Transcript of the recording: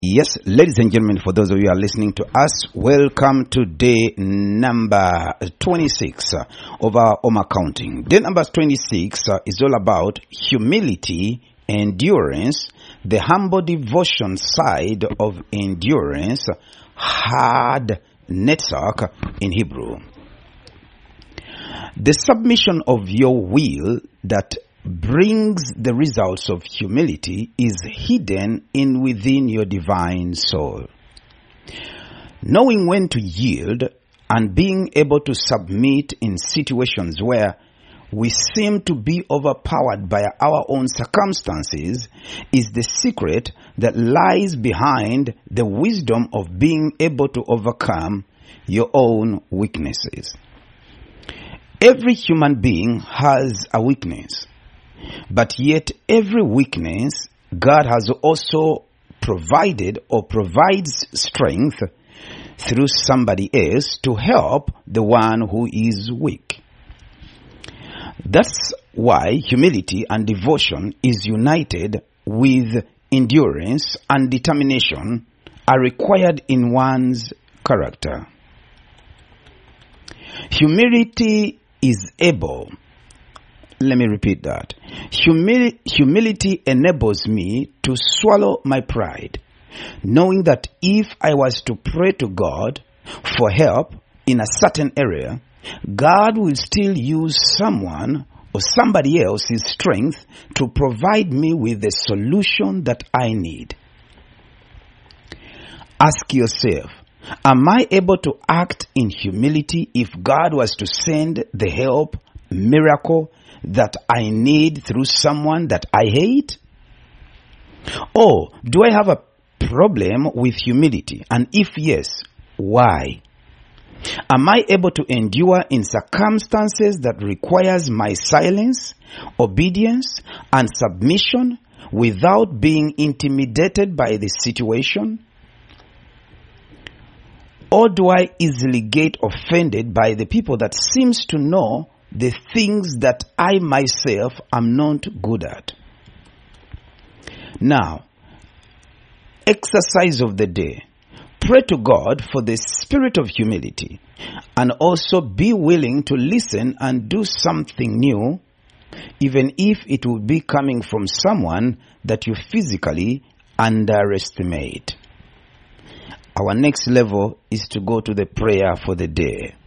Yes, ladies and gentlemen, for those of you who are listening to us, welcome to day number 26 of our OMA counting. Day number 26 is all about humility, endurance, the humble devotion side of endurance, hard netzach in Hebrew. The submission of your will that brings the results of humility is hidden in within your divine soul. Knowing when to yield and being able to submit in situations where we seem to be overpowered by our own circumstances is the secret that lies behind the wisdom of being able to overcome your own weaknesses. Every human being has a weakness. But yet every weakness, God has also provided or provides strength through somebody else to help the one who is weak. That's why humility and devotion is united with endurance and determination are required in one's character. Humility is able. Let me repeat that. Humility enables me to swallow my pride, knowing that if I was to pray to God for help in a certain area, God will still use someone or somebody else's strength to provide me with the solution that I need. Ask yourself, am I able to act in humility if God was to send the help, miracle, that I need through someone that I hate? Or do I have a problem with humility? And if yes, why? Am I able to endure in circumstances that requires my silence, obedience, and submission without being intimidated by the situation? Or do I easily get offended by the people that seems to know the things that I myself am not good at? Now, exercise of the day. Pray to God for the spirit of humility and also be willing to listen and do something new, even if it will be coming from someone that you physically underestimate. Our next level is to go to the prayer for the day.